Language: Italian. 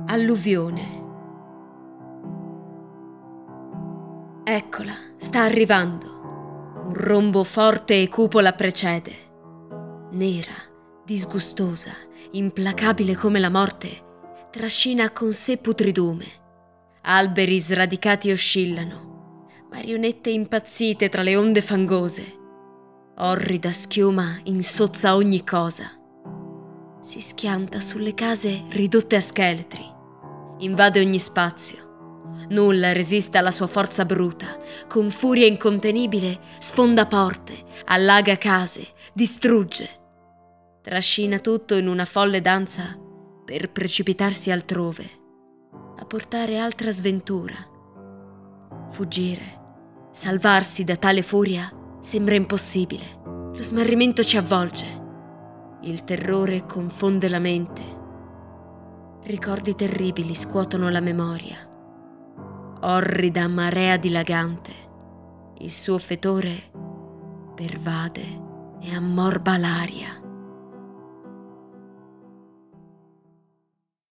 Alluvione. Eccola, sta arrivando. Un rombo forte e cupo la precede. Nera, disgustosa, implacabile come la morte, trascina con sé putridume. Alberi sradicati oscillano, marionette impazzite tra le onde fangose. Orrida schiuma insozza ogni cosa. Si schianta sulle case ridotte a scheletri. Invade ogni spazio. Nulla resiste alla sua forza bruta. Con furia incontenibile sfonda porte, allaga case, distrugge. Trascina tutto in una folle danza per precipitarsi altrove, a portare altra sventura. Fuggire, salvarsi da tale furia sembra impossibile. Lo smarrimento ci avvolge. Il terrore confonde la mente. Ricordi terribili scuotono la memoria. Orrida marea dilagante, il suo fetore pervade e ammorba l'aria.